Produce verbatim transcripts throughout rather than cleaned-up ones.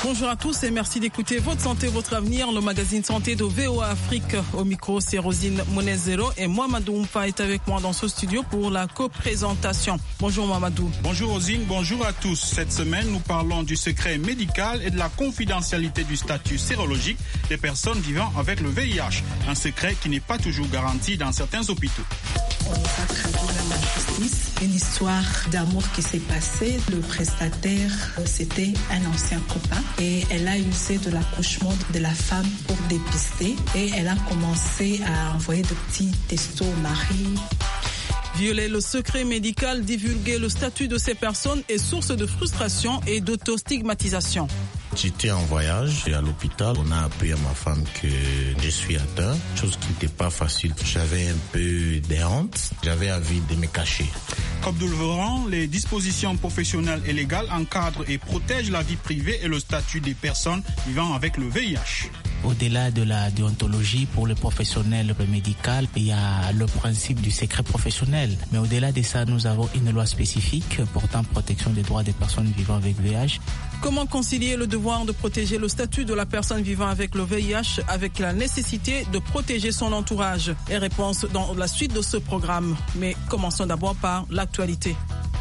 Bonjour à tous et merci d'écouter Votre Santé, Votre Avenir, le magazine santé de V O A Afrique. Au micro, c'est Rosine Monezero et moi, Mamadou Mfa est avec moi dans ce studio pour la coprésentation. Bonjour Mamadou. Bonjour Rosine, bonjour à tous. Cette semaine, nous parlons du secret médical et de la confidentialité du statut sérologique des personnes vivant avec le V I H. Un secret qui n'est pas toujours garanti dans certains hôpitaux. On va traduire la justice, une histoire d'amour qui s'est passée. Le prestataire, c'était un ancien copain et elle a usé de l'accouchement de la femme pour dépister et elle a commencé à envoyer de petits textos au mari. Violer le secret médical, divulguer le statut de ces personnes est source de frustration et d'autostigmatisation. J'étais en voyage et à l'hôpital, on a appris à ma femme que je suis atteint, chose qui n'était pas facile. J'avais un peu de honte, j'avais envie de me cacher. Comme nous le verrons, les dispositions professionnelles et légales encadrent et protègent la vie privée et le statut des personnes vivant avec le V I H. Au-delà de la déontologie, pour le professionnel médical, il y a le principe du secret professionnel. Mais au-delà de ça, nous avons une loi spécifique portant protection des droits des personnes vivant avec V I H. Comment concilier le devoir de protéger le statut de la personne vivant avec le V I H avec la nécessité de protéger son entourage? Et réponse dans la suite de ce programme. Mais commençons d'abord par l'actualité.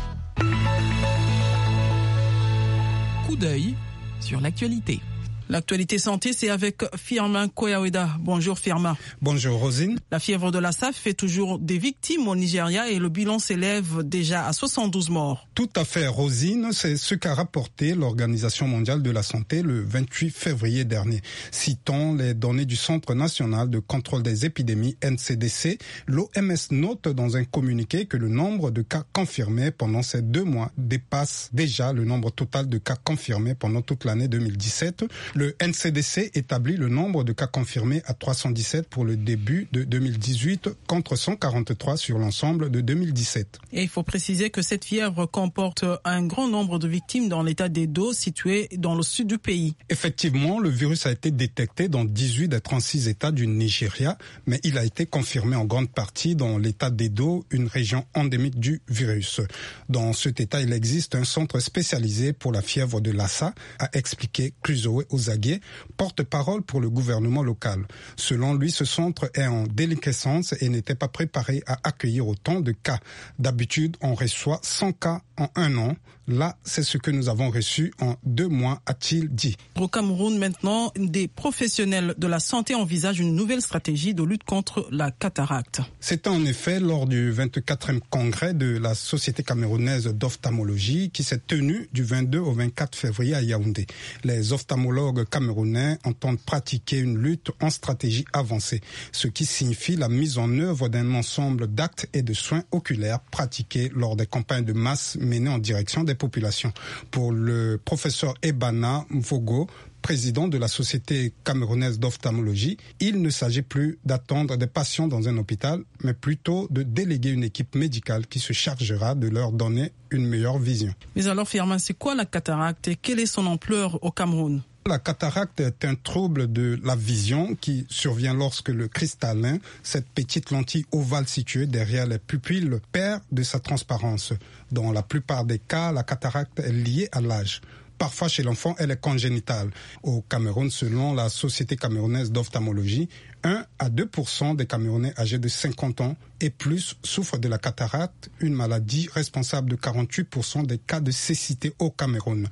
Coup d'œil sur l'actualité. L'actualité santé, c'est avec Firmin Koyaweda. Bonjour Firmin. Bonjour Rosine. La fièvre de Lassa fait toujours des victimes au Nigeria et le bilan s'élève déjà à soixante-douze morts. Tout à fait Rosine, c'est ce qu'a rapporté l'Organisation mondiale de la santé le vingt-huit février dernier. Citant les données du Centre national de contrôle des épidémies N C D C, l'O M S note dans un communiqué que le nombre de cas confirmés pendant ces deux mois dépasse déjà le nombre total de cas confirmés pendant toute l'année deux mille dix-sept. Le N C D C établit le nombre de cas confirmés à trois cent dix-sept pour le début de deux mille dix-huit contre cent quarante-trois sur l'ensemble de deux mille dix-sept. Et il faut préciser que cette fièvre comporte un grand nombre de victimes dans l'état d'Edo situé dans le sud du pays. Effectivement, le virus a été détecté dans dix-huit des trente-six états du Nigeria, mais il a été confirmé en grande partie dans l'état d'Edo, une région endémique du virus. Dans cet état, il existe un centre spécialisé pour la fièvre de Lassa, a expliqué Cluzoé Ozaguier, porte-parole pour le gouvernement local. Selon lui, ce centre est en déliquescence et n'était pas préparé à accueillir autant de cas. D'habitude, on reçoit cent cas en un an. Là, c'est ce que nous avons reçu en deux mois, a-t-il dit. Au Cameroun, maintenant, des professionnels de la santé envisagent une nouvelle stratégie de lutte contre la cataracte. C'était en effet lors du vingt-quatrième congrès de la Société camerounaise d'ophtalmologie qui s'est tenu du vingt-deux au vingt-quatre février à Yaoundé. Les ophtalmologues camerounais entendent pratiquer une lutte en stratégie avancée, ce qui signifie la mise en œuvre d'un ensemble d'actes et de soins oculaires pratiqués lors des campagnes de masse menées en direction des populations. Pour le professeur Ebana Mvogo, président de la Société camerounaise d'ophtalmologie, il ne s'agit plus d'attendre des patients dans un hôpital, mais plutôt de déléguer une équipe médicale qui se chargera de leur donner une meilleure vision. Mais alors, Firmin, c'est quoi la cataracte et quelle est son ampleur au Cameroun? La cataracte est un trouble de la vision qui survient lorsque le cristallin, cette petite lentille ovale située derrière les pupilles, perd de sa transparence. Dans la plupart des cas, la cataracte est liée à l'âge. Parfois, chez l'enfant, elle est congénitale. Au Cameroun, selon la Société camerounaise d'ophtalmologie, un à deux pour cent des Camerounais âgés de cinquante ans et plus souffrent de la cataracte, une maladie responsable de quarante-huit pour cent des cas de cécité au Cameroun.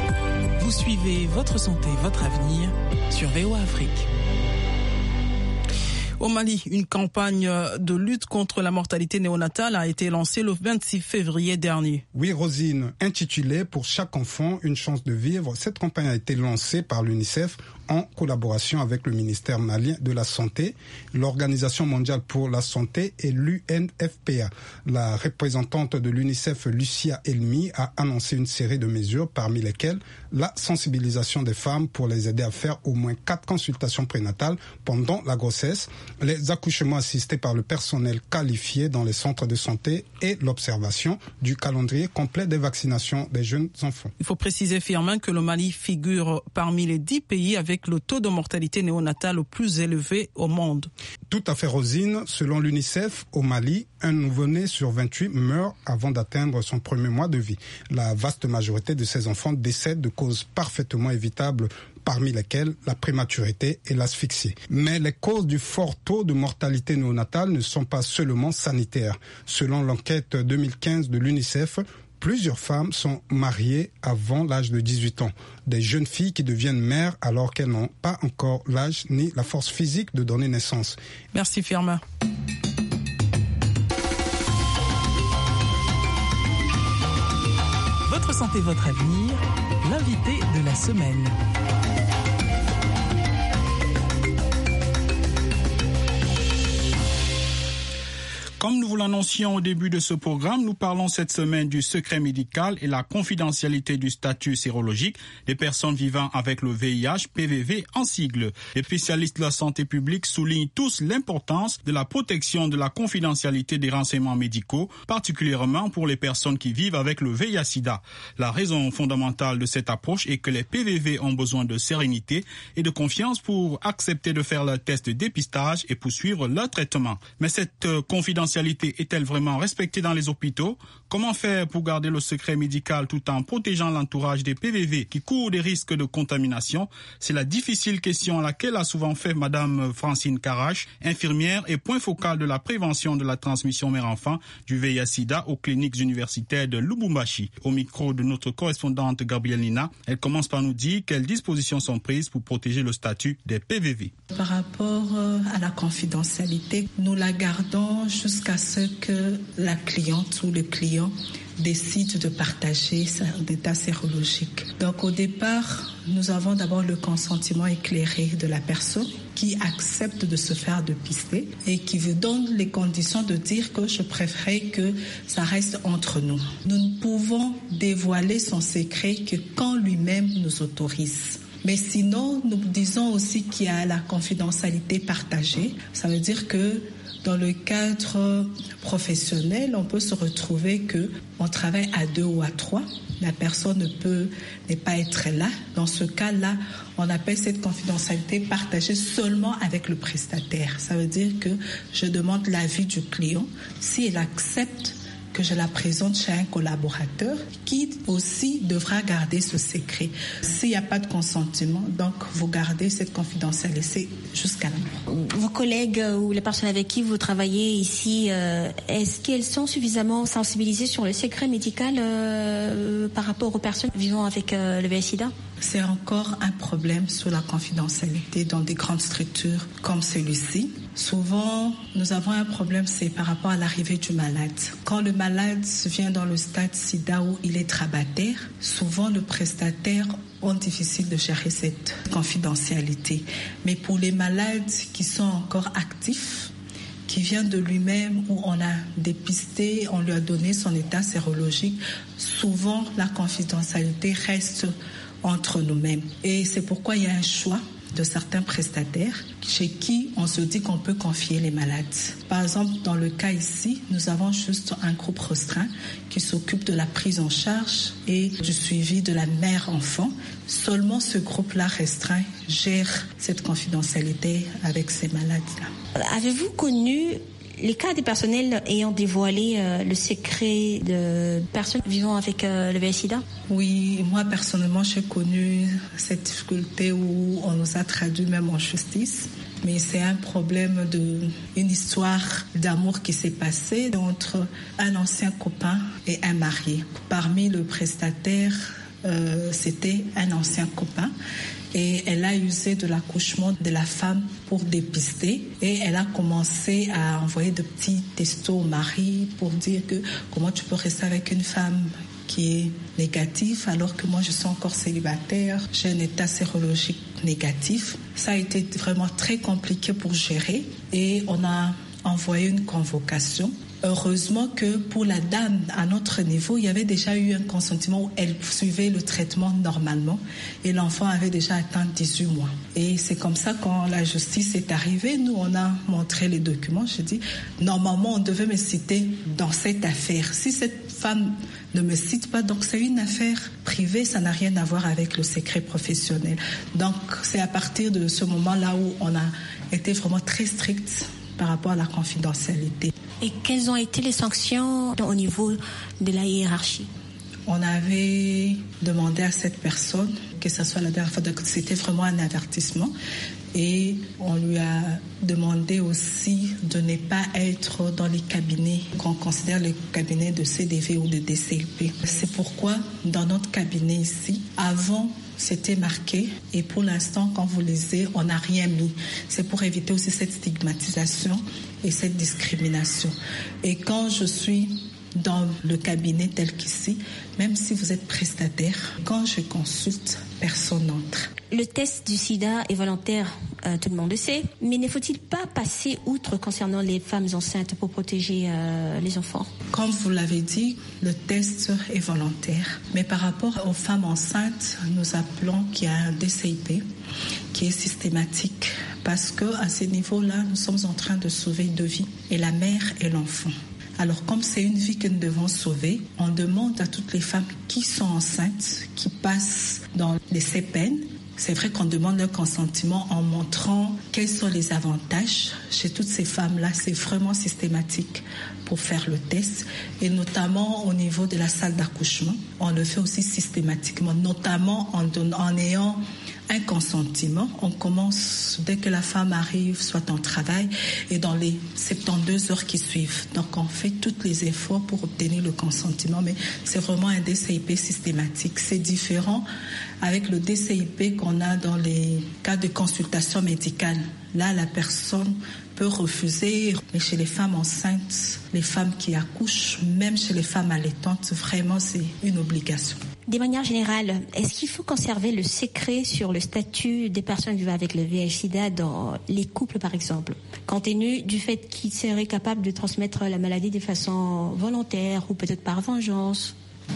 Vous suivez Votre Santé, Votre Avenir sur V O A Afrique. Au Mali, une campagne de lutte contre la mortalité néonatale a été lancée le vingt-six février dernier. Oui, Rosine, intitulée « Pour chaque enfant, une chance de vivre », cette campagne a été lancée par l'UNICEF en collaboration avec le ministère malien de la Santé, l'Organisation mondiale pour la santé et l'U N F P A. La représentante de l'UNICEF, Lucia Elmi, a annoncé une série de mesures, parmi lesquelles la sensibilisation des femmes pour les aider à faire au moins quatre consultations prénatales pendant la grossesse, les accouchements assistés par le personnel qualifié dans les centres de santé et l'observation du calendrier complet des vaccinations des jeunes enfants. Il faut préciser, Firmin, que le Mali figure parmi les dix pays avec le taux de mortalité néonatale le plus élevé au monde. Tout à fait, Rosine. Selon l'UNICEF, au Mali, un nouveau-né sur vingt-huit meurt avant d'atteindre son premier mois de vie. La vaste majorité de ces enfants décèdent de causes parfaitement évitables, parmi lesquelles la prématurité et l'asphyxie. Mais les causes du fort taux de mortalité néonatale ne sont pas seulement sanitaires. Selon l'enquête deux mille quinze de l'UNICEF, plusieurs femmes sont mariées avant l'âge de dix-huit ans. Des jeunes filles qui deviennent mères alors qu'elles n'ont pas encore l'âge ni la force physique de donner naissance. Merci Firmin. Votre santé, votre avenir, l'invité de la semaine. Comme nous vous l'annoncions au début de ce programme, nous parlons cette semaine du secret médical et la confidentialité du statut sérologique des personnes vivant avec le V I H, P V V en sigle. Les spécialistes de la santé publique soulignent tous l'importance de la protection de la confidentialité des renseignements médicaux, particulièrement pour les personnes qui vivent avec le V I H-Sida. La raison fondamentale de cette approche est que les P V V ont besoin de sérénité et de confiance pour accepter de faire leur test de dépistage et poursuivre leur traitement. Mais cette euh, confidentialité est-elle vraiment respectée dans les hôpitaux? Comment faire pour garder le secret médical tout en protégeant l'entourage des P V V qui courent des risques de contamination? C'est la difficile question à laquelle a souvent fait Madame Francine Carache, infirmière et point focal de la prévention de la transmission mère-enfant du V I H-Sida aux cliniques universitaires de Lubumbashi. Au micro de notre correspondante Gabrielle Nina, elle commence par nous dire quelles dispositions sont prises pour protéger le statut des P V V. Par rapport à la confidentialité, nous la gardons jusqu'à ce que la cliente ou le client décide de partager son état sérologique. Donc au départ, nous avons d'abord le consentement éclairé de la personne qui accepte de se faire dépister et qui vous donne les conditions de dire que je préférerais que ça reste entre nous. Nous ne pouvons dévoiler son secret que quand lui-même nous autorise. Mais sinon, nous disons aussi qu'il y a la confidentialité partagée. Ça veut dire que dans le cadre professionnel, on peut se retrouver que on travaille à deux ou à trois. La personne ne peut ne pas être là. Dans ce cas-là, on appelle cette confidentialité partagée seulement avec le prestataire. Ça veut dire que je demande l'avis du client. Si il accepte que je la présente chez un collaborateur qui aussi devra garder ce secret. S'il n'y a pas de consentement, donc vous gardez cette confidentialité jusqu'à la mort. Vos collègues ou les personnes avec qui vous travaillez ici, euh, est-ce qu'elles sont suffisamment sensibilisées sur le secret médical euh, par rapport aux personnes vivant avec euh, le V I H-Sida? C'est encore un problème sur la confidentialité dans des grandes structures comme celui-ci. Souvent, nous avons un problème, c'est par rapport à l'arrivée du malade. Quand le malade vient dans le stade sida où il est trabataire, souvent le prestataire est difficile de gérer cette confidentialité. Mais pour les malades qui sont encore actifs, qui vient de lui-même, où on a dépisté, on lui a donné son état sérologique, souvent la confidentialité reste entre nous-mêmes. Et c'est pourquoi il y a un choix de certains prestataires chez qui on se dit qu'on peut confier les malades. Par exemple, dans le cas ici, nous avons juste un groupe restreint qui s'occupe de la prise en charge et du suivi de la mère-enfant. Seulement ce groupe-là restreint gère cette confidentialité avec ces malades-là. Avez-vous connu les cas des personnels ayant dévoilé euh, le secret de personnes vivant avec euh, le V I H-Sida? Oui, moi personnellement, j'ai connu cette difficulté où on nous a traduit même en justice. Mais c'est un problème de une histoire d'amour qui s'est passée entre un ancien copain et un marié. Parmi le prestataire, euh, c'était un ancien copain. Et elle a usé de l'accouchement de la femme pour dépister. Et elle a commencé à envoyer de petits textos au mari pour dire que comment tu peux rester avec une femme qui est négative alors que moi je suis encore célibataire, j'ai un état sérologique négatif. Ça a été vraiment très compliqué pour gérer et on a envoyé une convocation Heureusement que pour la dame, à notre niveau, il y avait déjà eu un consentement où elle suivait le traitement normalement et l'enfant avait déjà atteint dix-huit mois. Et c'est comme ça, quand la justice est arrivée, nous, on a montré les documents. Je dis, normalement, on devait me citer dans cette affaire. Si cette femme ne me cite pas, donc c'est une affaire privée, ça n'a rien à voir avec le secret professionnel. Donc, c'est à partir de ce moment-là où on a été vraiment très strict par rapport à la confidentialité. Et quelles ont été les sanctions au niveau de la hiérarchie? On avait demandé à cette personne, que ce soit la dernière fois, c'était vraiment un avertissement. Et on lui a demandé aussi de ne pas être dans les cabinets qu'on considère les cabinets de C D V ou de D C L P. C'est pourquoi dans notre cabinet ici, avant, c'était marqué et pour l'instant, quand vous lisez, on n'a rien mis. C'est pour éviter aussi cette stigmatisation et cette discrimination. Et quand je suis dans le cabinet tel qu'ici, même si vous êtes prestataire, quand je consulte, personne n'entre. Le test du sida est volontaire, euh, tout le monde le sait, mais ne faut-il pas passer outre concernant les femmes enceintes pour protéger euh, les enfants? Comme vous l'avez dit, le test est volontaire, mais par rapport aux femmes enceintes, nous appelons qu'il y a un D C I P qui est systématique, parce qu'à ce niveau-là, nous sommes en train de sauver deux vies, et la mère et l'enfant. Alors, comme c'est une vie que nous devons sauver, on demande à toutes les femmes qui sont enceintes, qui passent dans les C P N. C'est vrai qu'on demande leur consentement en montrant quels sont les avantages. Chez toutes ces femmes-là, c'est vraiment systématique pour faire le test. Et notamment au niveau de la salle d'accouchement, on le fait aussi systématiquement, notamment en, donnant, en ayant un consentement. On commence dès que la femme arrive, soit en travail, et dans les soixante-douze heures qui suivent. Donc on fait tous les efforts pour obtenir le consentement, mais c'est vraiment un D C I P systématique. C'est différent avec le D C I P qu'on a dans les cas de consultation médicale. Là, la personne peut refuser, mais chez les femmes enceintes, les femmes qui accouchent, même chez les femmes allaitantes, vraiment c'est une obligation. De manière générale, est-ce qu'il faut conserver le secret sur le statut des personnes vivant avec le V I H sida dans les couples, par exemple, compte tenu du fait qu'ils seraient capables de transmettre la maladie de façon volontaire ou peut-être par vengeance?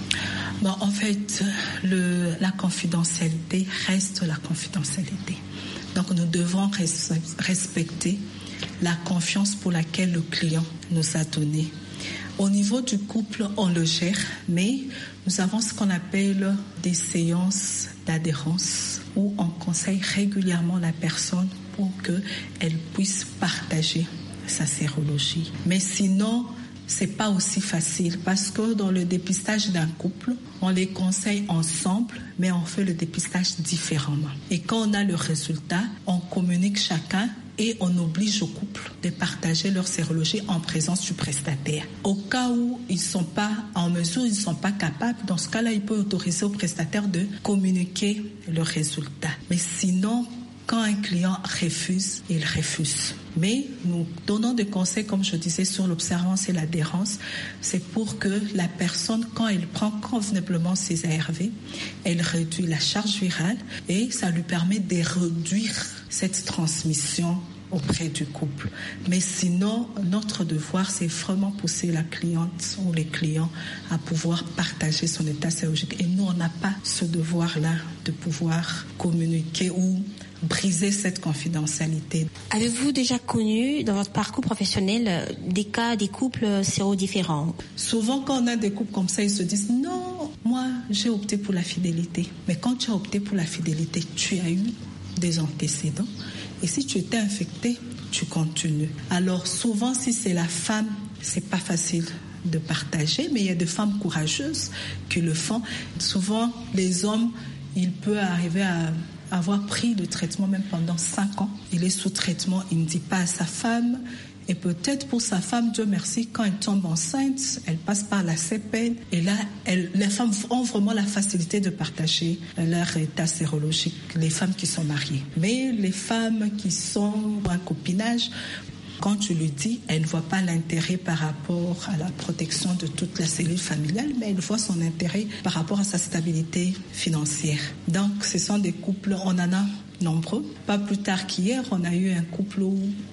Bon, en fait, le, la confidentialité reste la confidentialité. Donc nous devons res- respecter la confiance pour laquelle le client nous a donné. Au niveau du couple, on le gère, mais nous avons ce qu'on appelle des séances d'adhérence où on conseille régulièrement la personne pour qu'elle puisse partager sa sérologie. Mais sinon, c'est pas aussi facile parce que dans le dépistage d'un couple, on les conseille ensemble, mais on fait le dépistage différemment. Et quand on a le résultat, on communique chacun et on oblige au couple de partager leur sérologie en présence du prestataire. Au cas où ils ne sont pas en mesure, ils ne sont pas capables, dans ce cas-là, il peut autoriser au prestataire de communiquer le résultat. Mais sinon, quand un client refuse, il refuse. Mais nous donnons des conseils, comme je disais, sur l'observance et l'adhérence. C'est pour que la personne, quand elle prend convenablement ses A R V, elle réduit la charge virale et ça lui permet de réduire cette transmission auprès du couple. Mais sinon, notre devoir, c'est vraiment pousser la cliente ou les clients à pouvoir partager son état sérologique. Et nous, on n'a pas ce devoir-là de pouvoir communiquer ou briser cette confidentialité. Avez-vous déjà connu dans votre parcours professionnel des cas, des couples sérodifférents? Souvent, quand on a des couples comme ça, ils se disent non, moi j'ai opté pour la fidélité. Mais quand tu as opté pour la fidélité, tu as eu des antécédents. Et si tu étais infecté, tu continues. Alors souvent, si c'est la femme, c'est pas facile de partager, mais il y a des femmes courageuses qui le font. Souvent, les hommes, il peut arriver à avoir pris le traitement même pendant cinq ans. Il est sous traitement, il ne dit pas à sa femme. Et peut-être pour sa femme, Dieu merci, quand elle tombe enceinte, elle passe par la C P N. Et là, elle, les femmes ont vraiment la facilité de partager leur état sérologique, les femmes qui sont mariées. Mais les femmes qui sont en copinage, quand tu lui dis, elle ne voit pas l'intérêt par rapport à la protection de toute la cellule familiale, mais elle voit son intérêt par rapport à sa stabilité financière. Donc, ce sont des couples, on en a nombreux. Pas plus tard qu'hier, on a eu un couple où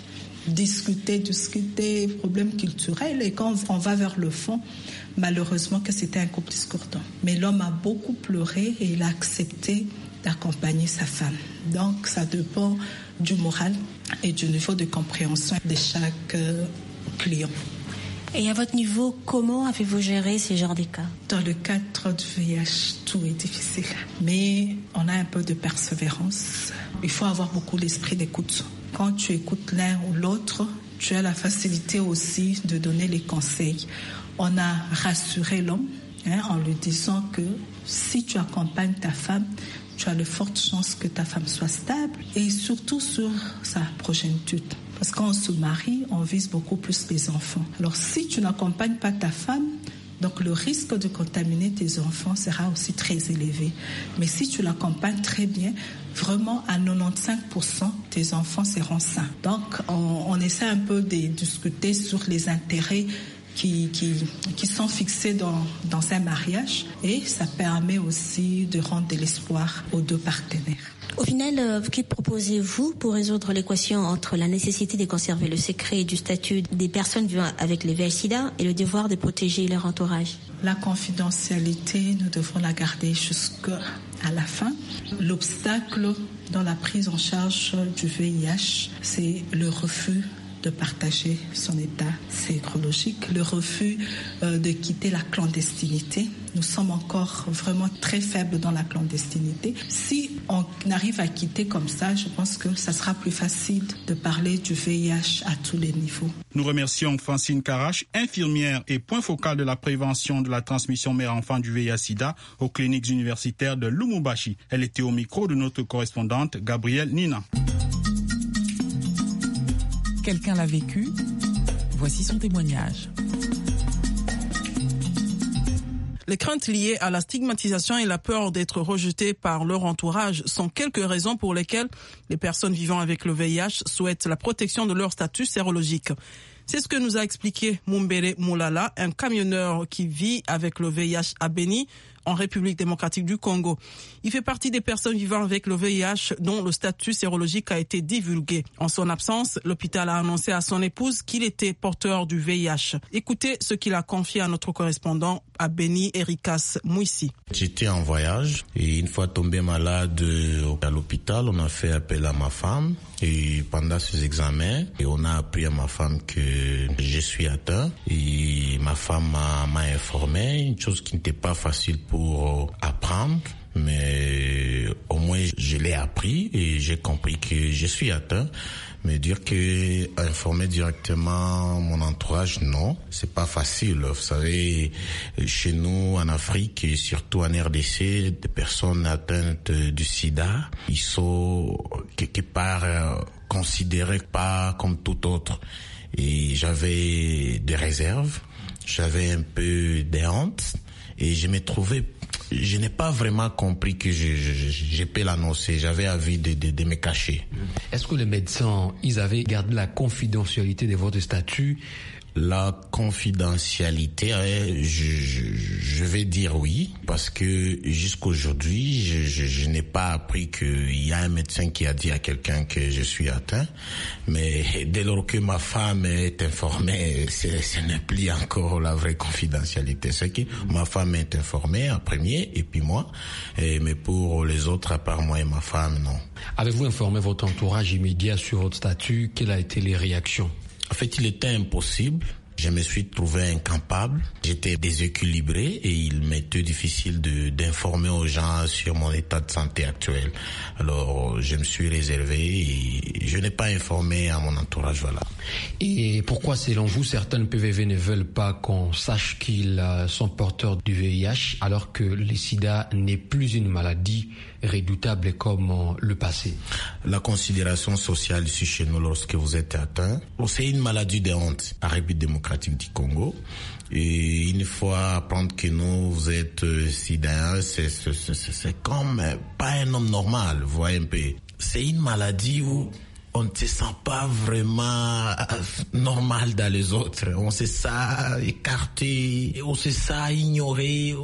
discuter, discuter, problèmes culturels. Et quand on va vers le fond, malheureusement que c'était un couple discordant. Mais l'homme a beaucoup pleuré et il a accepté d'accompagner sa femme. Donc ça dépend du moral et du niveau de compréhension de chaque euh, client. Et à votre niveau, comment avez-vous géré ces genres de cas? Dans le cadre du V I H, tout est difficile. Mais on a un peu de persévérance. Il faut avoir beaucoup l'esprit d'écoute. Quand tu écoutes l'un ou l'autre, tu as la facilité aussi de donner les conseils. On a rassuré l'homme hein, en lui disant que si tu accompagnes ta femme, tu as de fortes chances que ta femme soit stable et surtout sur sa progéniture. Parce qu'on se marie, on vise beaucoup plus les enfants. Alors si tu n'accompagnes pas ta femme, donc le risque de contaminer tes enfants sera aussi très élevé. Mais si tu l'accompagnes très bien, vraiment à quatre-vingt-quinze pour cent tes enfants seront sains. Donc on, on essaie un peu de discuter sur les intérêts Qui, qui, qui sont fixés dans, dans un mariage et ça permet aussi de rendre de l'espoir aux deux partenaires. Au final, euh, que proposez-vous pour résoudre l'équation entre la nécessité de conserver le secret du statut des personnes vivant avec le V I H sida et le devoir de protéger leur entourage? La confidentialité, nous devons la garder jusqu'à la fin. L'obstacle dans la prise en charge du V I H, c'est le refus de partager son état sérologique, le refus euh, de quitter la clandestinité. Nous sommes encore vraiment très faibles dans la clandestinité. Si on arrive à quitter comme ça, je pense que ça sera plus facile de parler du V I H à tous les niveaux. Nous remercions Francine Karache, infirmière et point focal de la prévention de la transmission mère-enfant du V I H sida aux cliniques universitaires de Lubumbashi. Elle était au micro de notre correspondante Gabrielle Nina. Quelqu'un l'a vécu, voici son témoignage. Les craintes liées à la stigmatisation et la peur d'être rejetées par leur entourage sont quelques raisons pour lesquelles les personnes vivant avec le V I H souhaitent la protection de leur statut sérologique. C'est ce que nous a expliqué Mumbere Moulala, un camionneur qui vit avec le V I H à Beni, en République démocratique du Congo. Il fait partie des personnes vivant avec le V I H dont le statut sérologique a été divulgué. En son absence, l'hôpital a annoncé à son épouse qu'il était porteur du V I H. Écoutez ce qu'il a confié à notre correspondant à Beni, Erikas Mouissi. J'étais en voyage et une fois tombé malade à l'hôpital, on a fait appel à ma femme et pendant ces examens, et on a appris à ma femme que je suis atteint et ma femme m'a, m'a informé, une chose qui n'était pas facile pour apprendre. Mais au moins je l'ai appris et j'ai compris que je suis atteint. Mais dire que informer directement mon entourage, non, c'est pas facile. Vous savez, chez nous en Afrique et surtout en R D C, des personnes atteintes du sida, ils sont quelque part considérés pas comme tout autre. Et j'avais des réserves, j'avais un peu de honte et je me trouvais, je n'ai pas vraiment compris que je, je, je peux l'annoncer. J'avais envie de, de, de me cacher. Est-ce que les médecins, ils avaient gardé la confidentialité de votre statut? La confidentialité, je, je, je vais dire oui, parce que jusqu'aujourd'hui, je, je, je n'ai pas appris qu'il y a un médecin qui a dit à quelqu'un que je suis atteint. Mais dès lors que ma femme est informée, c'est, ce n'est plus encore la vraie confidentialité. C'est que ma femme est informée en premier, et puis moi. Et, mais pour les autres, à part moi et ma femme, non. Avez-vous informé votre entourage immédiat sur votre statut? Quelles ont été les réactions? En fait, il était impossible. Je me suis trouvé incapable. J'étais déséquilibré et il m'était difficile de, d'informer aux gens sur mon état de santé actuel. Alors, je me suis réservé et je n'ai pas informé à mon entourage, voilà. Et pourquoi, selon vous, certains P V V ne veulent pas qu'on sache qu'ils sont porteurs du V I H alors que le sida n'est plus une maladie redoutable comme le passé? La considération sociale ici chez nous lorsque vous êtes atteint, c'est une maladie de honte en République démocratique du Congo. Et une fois apprendre que nous, vous êtes euh, sida, c'est, c'est, c'est, c'est comme euh, pas un homme normal, vous voyez un peu. C'est une maladie où on ne se sent pas vraiment normal dans les autres. On se sent écarté, on se sent ignoré.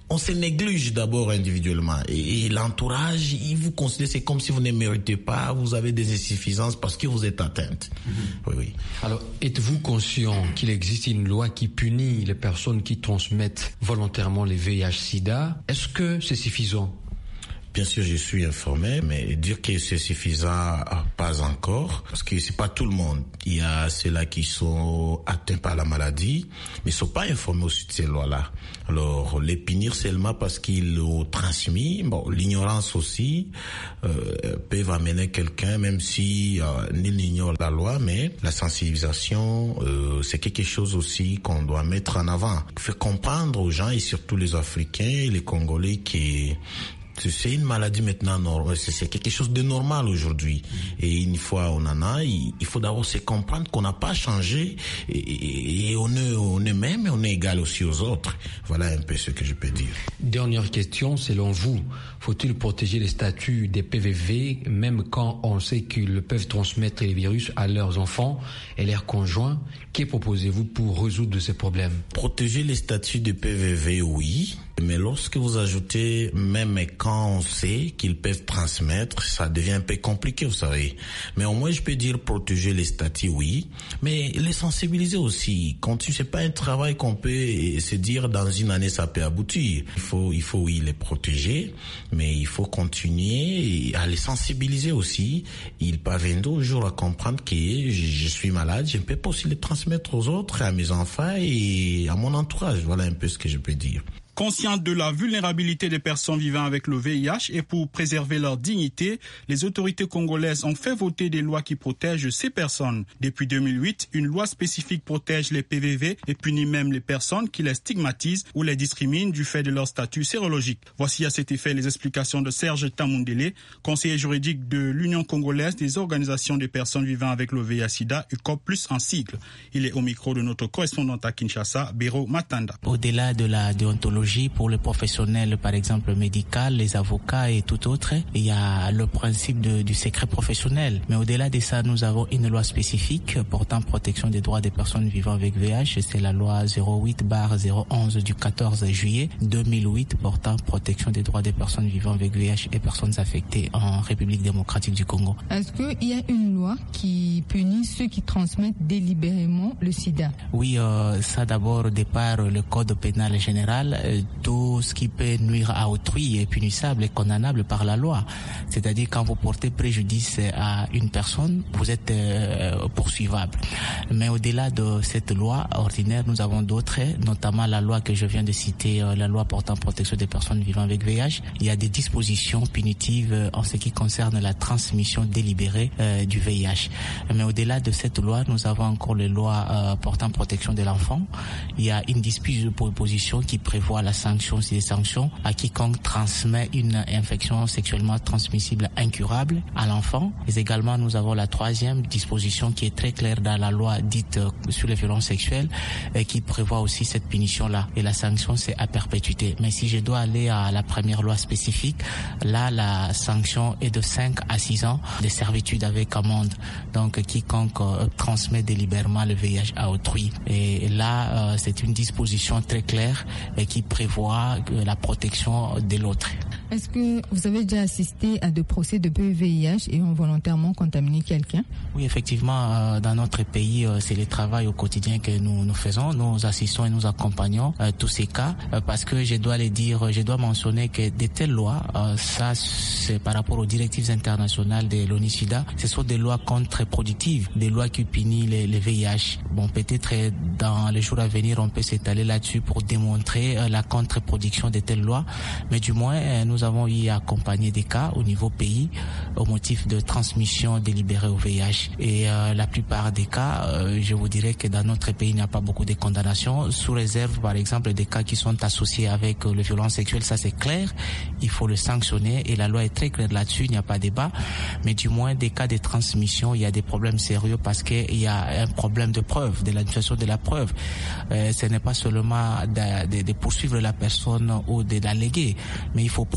on se néglige d'abord individuellement. Et, et l'entourage, il vous considère, c'est comme si vous ne méritez pas, vous avez des insuffisances parce que vous êtes atteinte. Mmh. Oui, oui. Alors, êtes-vous conscient qu'il existe une loi qui punit les personnes qui transmettent volontairement les V I H sida? Est-ce que c'est suffisant? Bien sûr, je suis informé, mais dire que c'est suffisant, pas encore, parce que c'est pas tout le monde. Il y a ceux-là qui sont atteints par la maladie, mais ils sont pas informés aussi de ces lois-là. Alors, les punir seulement parce qu'ils l'ont transmis, bon, l'ignorance aussi, euh, peuvent amener quelqu'un, même si euh, nul n'ignore la loi, mais la sensibilisation, euh, c'est quelque chose aussi qu'on doit mettre en avant. Faire comprendre aux gens, et surtout les Africains et les Congolais, qui c'est une maladie maintenant normale, c'est quelque chose de normal aujourd'hui. Et une fois on en a, il faut d'abord se comprendre qu'on n'a pas changé et, et on est, on est même, on est égal aussi aux autres. Voilà un peu ce que je peux dire. Dernière question, selon vous, faut-il protéger les statuts des P V V même quand on sait qu'ils peuvent transmettre les virus à leurs enfants et leurs conjoints? Que proposez-vous pour résoudre ces problèmes? Protéger les statuts des P V V, oui. Mais lorsque vous ajoutez même quand on sait qu'ils peuvent transmettre, ça devient un peu compliqué, vous savez. Mais au moins, je peux dire protéger les statuts, oui. Mais les sensibiliser aussi. Quand tu sais pas un travail qu'on peut se dire dans une année, ça peut aboutir. Il faut, il faut, oui, les protéger. Mais il faut continuer à les sensibiliser aussi. Ils parviendront au jour à comprendre que je suis malade, je ne peux pas aussi les transmettre aux autres, à mes enfants et à mon entourage. Voilà un peu ce que je peux dire. Conscientes de la vulnérabilité des personnes vivant avec le V I H et pour préserver leur dignité, les autorités congolaises ont fait voter des lois qui protègent ces personnes. Depuis deux mille huit, une loi spécifique protège les P V V et punit même les personnes qui les stigmatisent ou les discriminent du fait de leur statut sérologique. Voici à cet effet les explications de Serge Tamundele, conseiller juridique de l'Union congolaise des organisations des personnes vivant avec le V I H sida, U C O P plus en sigle. Il est au micro de notre correspondante à Kinshasa, Béro Matanda. Au-delà de la déontologie, pour les professionnels, par exemple médical, les avocats et tout autre, il y a le principe de, du secret professionnel. Mais au-delà de ça, nous avons une loi spécifique portant protection des droits des personnes vivant avec V I H. C'est la loi zéro huit barre zéro onze du quatorze juillet deux mille huit portant protection des droits des personnes vivant avec V I H et personnes affectées en République démocratique du Congo. Est-ce qu'il y a une loi qui punit ceux qui transmettent délibérément le sida? Oui, euh, ça d'abord, au départ, le code pénal général, euh, tout ce qui peut nuire à autrui est punissable et condamnable par la loi. C'est-à-dire quand vous portez préjudice à une personne, vous êtes euh, poursuivable. Mais au-delà de cette loi ordinaire, nous avons d'autres, notamment la loi que je viens de citer, euh, la loi portant protection des personnes vivant avec V I H. Il y a des dispositions punitives euh, en ce qui concerne la transmission délibérée euh, du V I H. Mais au-delà de cette loi, nous avons encore les lois euh, portant protection de l'enfant. Il y a une disposition qui prévoit la sanction, c'est des sanctions à quiconque transmet une infection sexuellement transmissible incurable à l'enfant. Et également, nous avons la troisième disposition qui est très claire dans la loi dite euh, sur les violences sexuelles et qui prévoit aussi cette punition-là. Et la sanction, c'est à perpétuité. Mais si je dois aller à la première loi spécifique, là, la sanction est de cinq à six ans de servitude avec amende. Donc, quiconque euh, transmet délibérément le V I H à autrui. Et là, euh, c'est une disposition très claire et qui prévoit la protection de l'autre. Est-ce que vous avez déjà assisté à des procès de V I H et ont volontairement contaminé quelqu'un? Oui, effectivement, euh, dans notre pays, euh, c'est le travail au quotidien que nous, nous faisons. Nous assistons et nous accompagnons euh, tous ces cas euh, parce que je dois les dire, je dois mentionner que de telles lois, euh, ça c'est par rapport aux directives internationales de l'ONU-SIDA, ce sont des lois contre-productives, des lois qui punissent les, les V I H. Bon, peut-être dans les jours à venir, on peut s'étaler là-dessus pour démontrer euh, la contre-production de telles lois, mais du moins, euh, nous avons eu à accompagner des cas au niveau pays au motif de transmission délibérée au V I H. Et euh, la plupart des cas, euh, je vous dirais que dans notre pays, il n'y a pas beaucoup de condamnations, sous réserve, par exemple, des cas qui sont associés avec euh, les violences sexuelles. Ça, c'est clair. Il faut le sanctionner et la loi est très claire là-dessus. Il n'y a pas de débat. Mais du moins, des cas de transmission, il y a des problèmes sérieux parce qu'il y a un problème de preuve, de l'administration de la preuve. Euh, ce n'est pas seulement de, de, de poursuivre la personne ou de l'alléguer, mais il faut prouver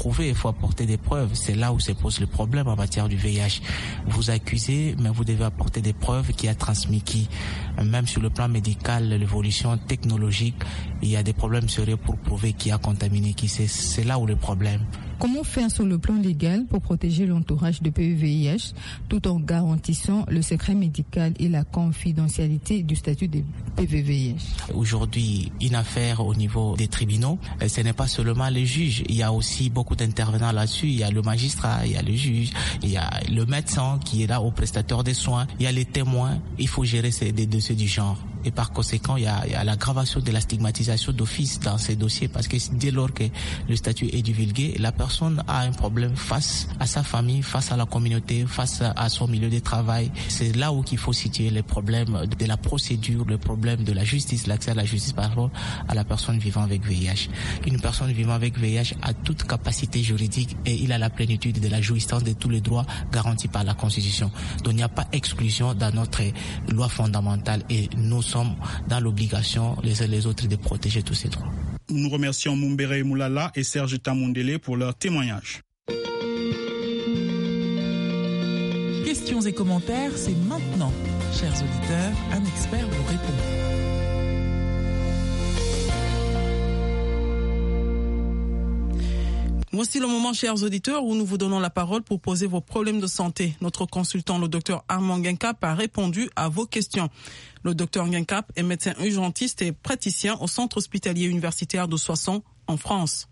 prouver, il faut apporter des preuves. C'est là où se pose le problème en matière du V I H. Vous accusez, mais vous devez apporter des preuves qui a transmis qui. Même sur le plan médical, l'évolution technologique, il y a des problèmes sérieux pour prouver qui a contaminé qui. C'est, c'est là où le problème. Comment faire sur le plan légal pour protéger l'entourage de P V V I H tout en garantissant le secret médical et la confidentialité du statut de P V V I H? Aujourd'hui, une affaire au niveau des tribunaux, ce n'est pas seulement les juges. Il y a aussi beaucoup d'intervenants là-dessus. Il y a le magistrat, il y a le juge, il y a le médecin qui est là au prestataire des soins, il y a les témoins. Il faut gérer ces, des dossiers du genre. Et par conséquent, il y, a, il y a l'aggravation de la stigmatisation d'office dans ces dossiers parce que dès lors que le statut est divulgué, la personne a un problème face à sa famille, face à la communauté, face à son milieu de travail. C'est là où il faut situer les problèmes de la procédure, le problème de la justice, l'accès à la justice par rapport à la personne vivant avec V I H. Une personne vivant avec V I H a toute capacité juridique et il a la plénitude de la jouissance de tous les droits garantis par la Constitution. Donc il n'y a pas exclusion dans notre loi fondamentale et nous sommes dans l'obligation, les uns les autres, de protéger tous ces droits. Nous remercions Mumbere Moulala et Serge Tamundele pour leur témoignage. Questions et commentaires, c'est maintenant. Chers auditeurs, un expert vous répond. Voici le moment, chers auditeurs, où nous vous donnons la parole pour poser vos problèmes de santé. Notre consultant, le docteur Armand Guincap, a répondu à vos questions. Le docteur Guincap est médecin urgentiste et praticien au centre hospitalier universitaire de Soissons, en France.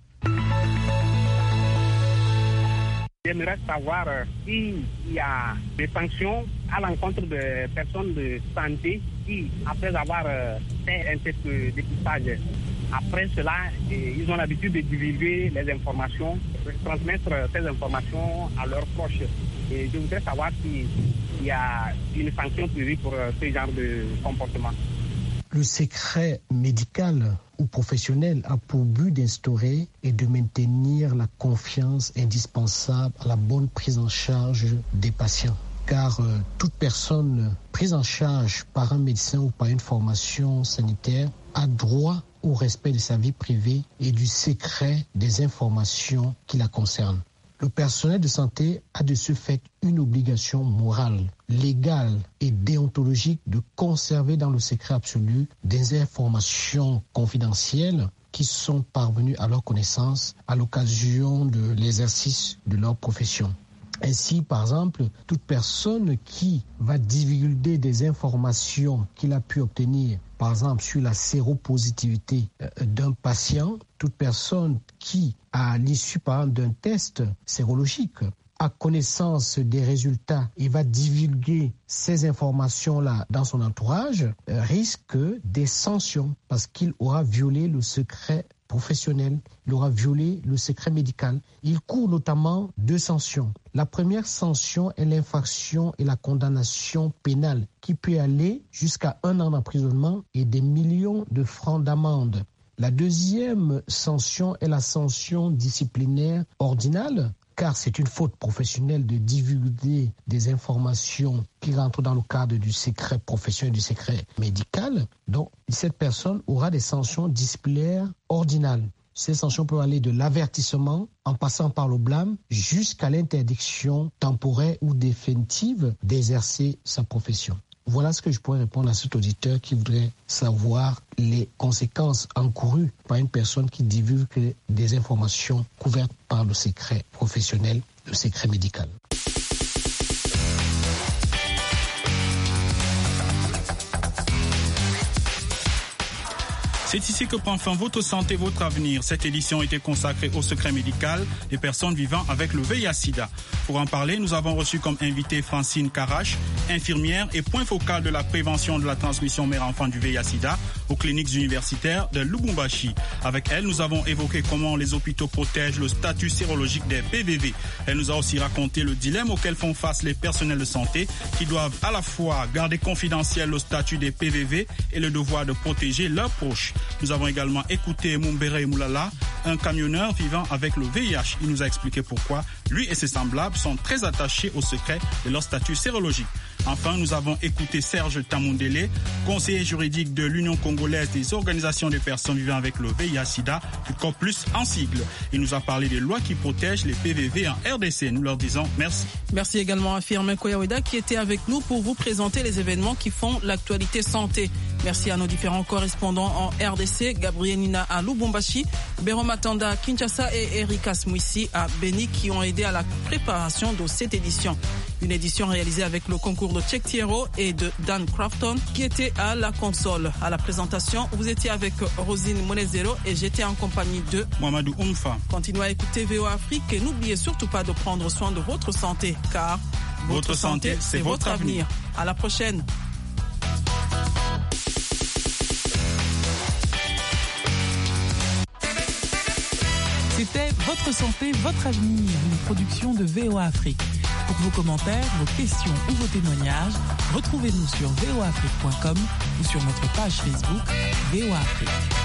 J'aimerais savoir euh, s'il y a des sanctions à l'encontre des personnes de santé qui, après avoir euh, fait un test de dépistage, après cela, eh, ils ont l'habitude de divulguer les informations, de transmettre ces informations à leurs proches. Et je voudrais savoir s'il y a une sanction prévue pour euh, ce genre de comportement. Le secret médical ou professionnel a pour but d'instaurer et de maintenir la confiance indispensable à la bonne prise en charge des patients. Car euh, toute personne prise en charge par un médecin ou par une formation sanitaire a droit au respect de sa vie privée et du secret des informations qui la concernent. Le personnel de santé a de ce fait une obligation morale, légale et déontologique de conserver dans le secret absolu des informations confidentielles qui sont parvenues à leur connaissance à l'occasion de l'exercice de leur profession. Ainsi, par exemple, toute personne qui va divulguer des informations qu'il a pu obtenir, par exemple sur la séropositivité d'un patient, toute personne qui, à l'issue par exemple d'un test sérologique, a connaissance des résultats et va divulguer ces informations-là dans son entourage, risque des sanctions parce qu'il aura violé le secret professionnel, il aura violé le secret médical. Il court notamment deux sanctions. La première sanction est l'infraction et la condamnation pénale qui peut aller jusqu'à un an d'emprisonnement et des millions de francs d'amende. La deuxième sanction est la sanction disciplinaire ordinale, car c'est une faute professionnelle de divulguer des informations qui rentrent dans le cadre du secret professionnel, du secret médical. Donc, cette personne aura des sanctions disciplinaires ordinales. Ces sanctions peuvent aller de l'avertissement, en passant par le blâme, jusqu'à l'interdiction temporaire ou définitive d'exercer sa profession. Voilà ce que je pourrais répondre à cet auditeur qui voudrait savoir les conséquences encourues par une personne qui divulgue des informations couvertes par le secret professionnel, le secret médical. C'est ici que prend fin votre santé, votre avenir. Cette édition était consacrée au secret médical des personnes vivant avec le V I H sida. Pour en parler, nous avons reçu comme invité Francine Carache, infirmière et point focal de la prévention de la transmission mère-enfant du V I H sida aux cliniques universitaires de Lubumbashi. Avec elle, nous avons évoqué comment les hôpitaux protègent le statut sérologique des P V V. Elle nous a aussi raconté le dilemme auquel font face les personnels de santé qui doivent à la fois garder confidentiel le statut des P V V et le devoir de protéger leurs proches. Nous avons également écouté Mumbere Moulala, un camionneur vivant avec le V I H. Il nous a expliqué pourquoi lui et ses semblables sont très attachés au secret de leur statut sérologique. Enfin, nous avons écouté Serge Tamundele, conseiller juridique de l'Union congolaise des organisations de personnes vivant avec le V I H sida, du COPLUS en sigle. Il nous a parlé des lois qui protègent les P V V en R D C. Nous leur disons merci. Merci également à Firmin Koyaweda qui était avec nous pour vous présenter les événements qui font l'actualité santé. Merci à nos différents correspondants en R D C, Gabriel Nina à Lubumbashi, Béro Matanda à Kinshasa et Erika Smouissi à Beni qui ont aidé à la préparation de cette édition. Une édition réalisée avec le concours de Check Thiero et de Dan Crafton qui était à la console. À la présentation, vous étiez avec Rosine Monezero et j'étais en compagnie de Mamadou Oumfa. Continuez à écouter V O A Afrique et n'oubliez surtout pas de prendre soin de votre santé car votre, votre santé, santé c'est votre avenir. avenir. À la prochaine. C'était Votre santé, votre avenir, une production de V O A Afrique. Pour vos commentaires, vos questions ou vos témoignages, retrouvez-nous sur v o afrique point com ou sur notre page Facebook V O A Afrique.